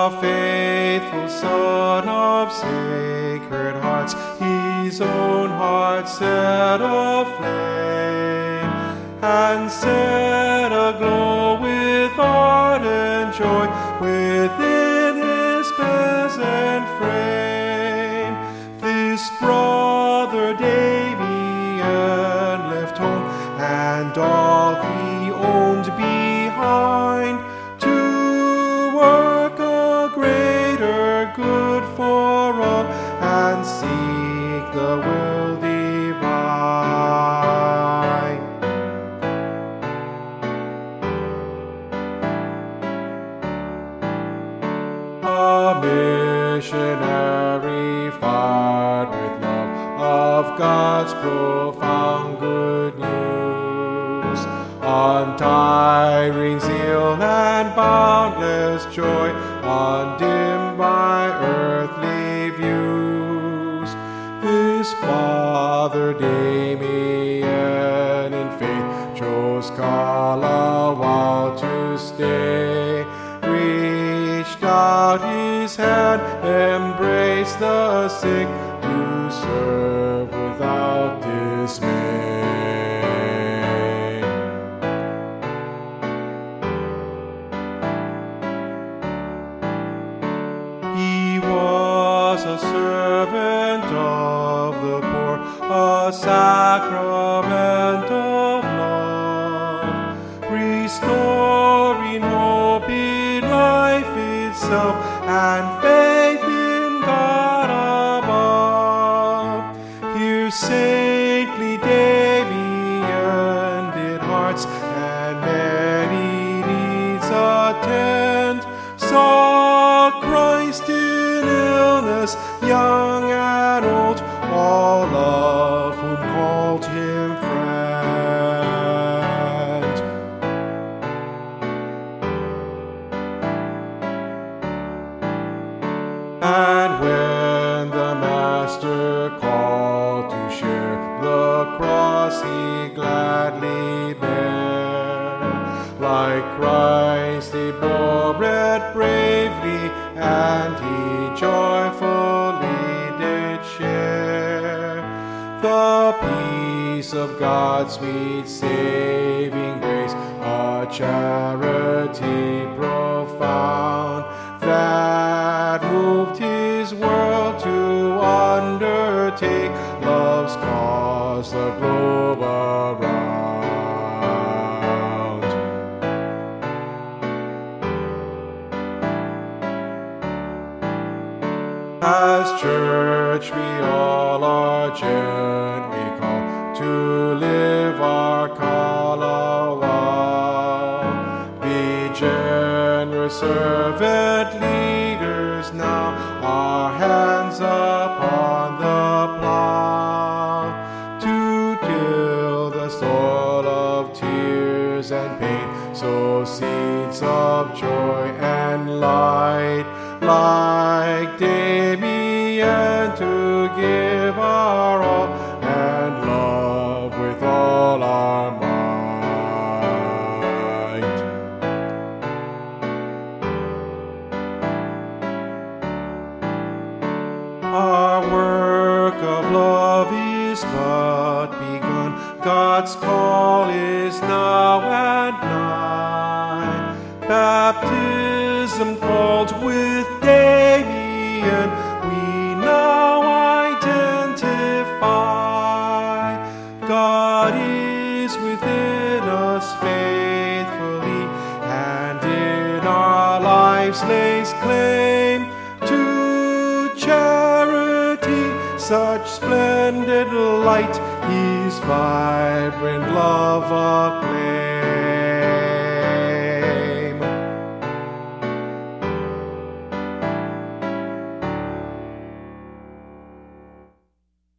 the faithful Son of Sacred Hearts, his own heart set aflame, and set aglow with ardent joy within his peasant frame. This brother Damien left home and all he owned behind, to work a greater good for all and seek the will divine. A missionary fired with love of God's profound good news, untiring zeal and boundless joy, undimmed by earthly views. This Father Damien in faith chose Kalawao to stay, reached out his hand, embraced the sick, to serve without dismay. He was a servant of the poor, a sacrament of love, restoring hope in life itself and faith in God above. Here saintly Damien did hearts and many needs attend, saw Christ in illness, young and old, all of whom called him friend. And when the Master called to share the cross he gladly bare, like Christ he bore it bravely, and he joyfully did share the peace of God's sweet saving grace, a charity profound that moved his world to undertake love's cause the globe around. As church we all are gently called to live our Kalawao. Be generous servant leaders now, our hands upon the plow, to till the soil of tears and pain, sow seeds of joy and light, like Damien, to give our all and love with all our might. Our work of love is but begun, God's call is now and nigh. Baptism called with Damien, we now identify. God is within us faithfully, and in our lives lays claim to charity, such splendid light, his vibrant love acclaim.